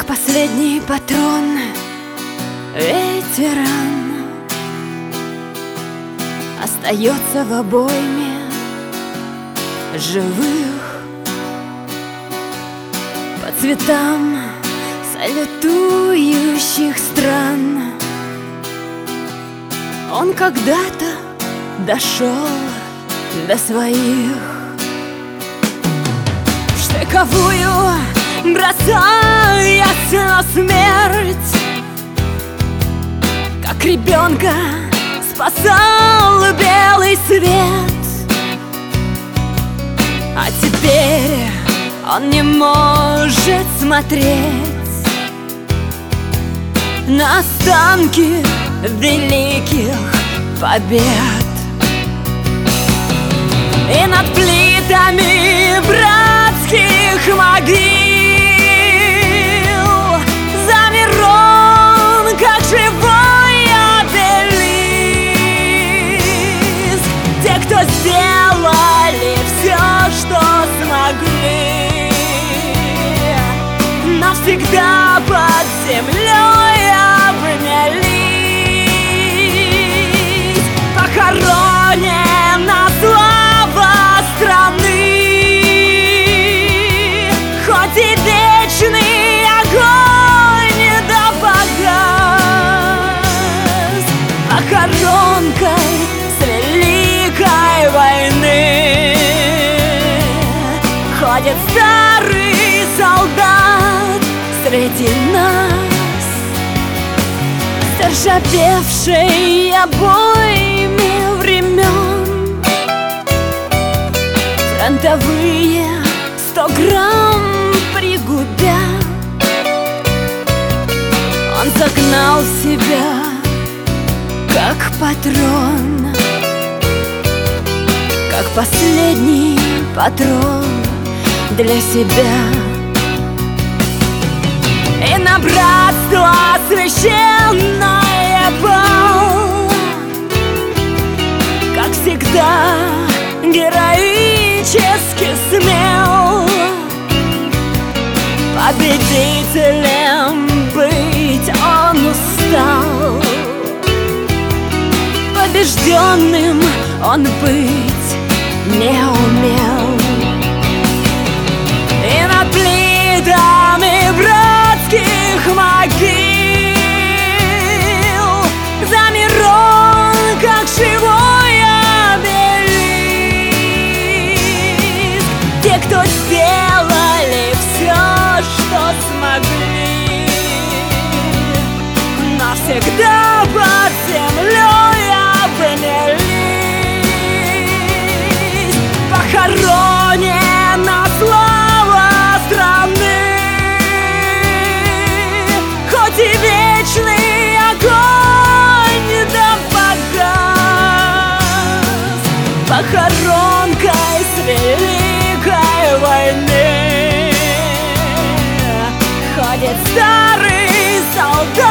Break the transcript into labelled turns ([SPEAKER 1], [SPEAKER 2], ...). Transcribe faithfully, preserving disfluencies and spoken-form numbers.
[SPEAKER 1] Как последний патрон, ветеран остается в обойме живых. По цветам салютующих стран он когда-то дошел до своих. В штыковую бросаясь на смерть, как ребенка спасал белый свет. А теперь он не может смотреть на останки великих побед. И над плитами братских могил замер он, как живой обелиск. Те, кто сделали все, что смогли, навсегда под землей обнялись. Похоронена слава страны, хоть и вечный огонь да погас. Похоронкой с великой войны ходит старый солдат среди нас, заржавевший обоими времен. Фронтовые сто грамм пригубя, он загнал себя, как патрон, как последний патрон для себя. И на братство священное пал, как всегда героически смел. Победителем быть он устал, побежденным он быть не умел. И над плитами братских могил замер он, как живой обелиск. Те, кто сделали все, что смогли, навсегда под землей обнялись. Похоронена слава страны, хоть и вечный огонь да погас. Похоронкой с великой войны ходит старый солдат